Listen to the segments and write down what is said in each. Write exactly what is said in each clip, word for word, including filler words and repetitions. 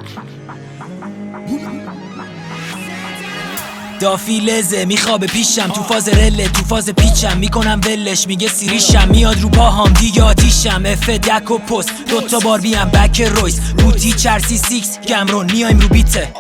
دافی لزه میخوابه پیشم، تو فاز رله تو فاز پیچم، میکنم ولش میگه سیریشم، میاد رو پاهام دیگه آتیشم، اف دک و پست دوتا بار بیم بک رویس روتی چرسی سیکس گمرون میایم رو بیته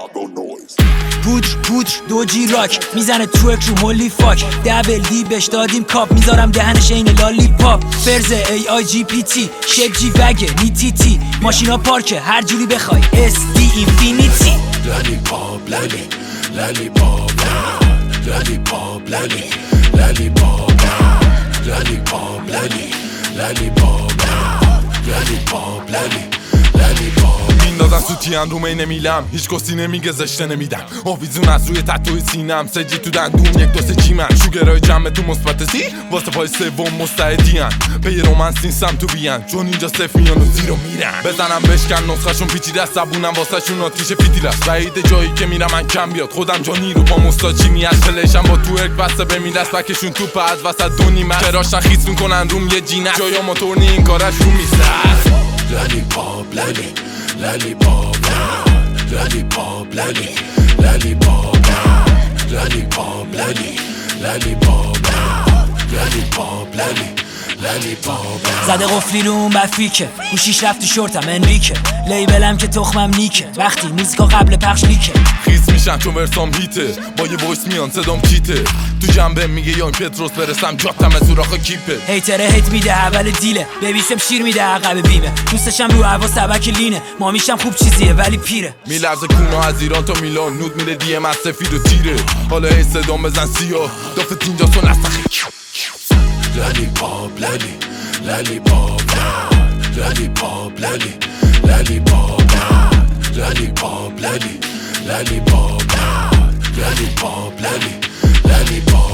پودر پودر دوجی راک میزنه توک رو مولی فاک دبل دی بش دادیم کاپ میذارم دهنش این لالی پاپ فرزه ای آی جی پی تی شیب جی وگه نیتی تی ماشینا پارکه هر جوری بخوای اس دی اینفینیتی لالی پاپ لالی لالی پاپ لالی پاپ لالی لالی پاپ لالی پاپ لالی لالی پاپ لالی پاپ لالی لالی پاپ میندازن سوتیان رو مینه میلم هیچ کسی نمیگه زشته نمیدم آویزون از روی تتوی سینم سجی تو دندون یک دو سه جیمن شوگرای جمع تو مثبت سی واسه پای سوم مستعدین به یه رومنس نیستم تو بیان چون اینجا صف میان و زیرو میرن بزنم بشکن نسخه‌شون پیچیده است زبونم واسه شون آتیش فیتیل است بعید جایی که میرم من کم بیاد خودم جانی رو با مستاچی میاد تلشم با تو ارک بسته به میلست بکشون توپ از وسط دونی من کراشن خیس میکنن روم یه جینه جایا موتور نی این کارش رو میسه لالی پاپ لالی لالی پاپ لالی پاپ لالی لالی پاپ لالی پاپ لالی لالی پاپ لالی پاپ لالی لالی پاپ زده قفلی رو اون بفیکه گوشیش رفت تو شورتم انریکه لیبلم که تخمم نیکه وقتی موزیکا قبل پخش لیکه خیس میشن چون ورسام هیته با یه وایس میان صدام کیته تو جنبه میگه یا این پتروس برسم جاتم از سوراخ کیپه هیتره هیت میده اول دیله ببیسم شیر میده عقب بیمه دوستشم رو هوا سبک لینه مامیشم خوب چیزیه ولی پیره میلرزه کونا از ایران تا میلان نود میده دیم از سفید و تیره حالا هی صدام بزن سیاه دافت اینجا سون نستخی لالی پاپ لالی لالی پاپ لالی پاپ لالی لالی پاپ لالی پاپ لالی لالی پاپ لالی پاپ لالی لالی پاپ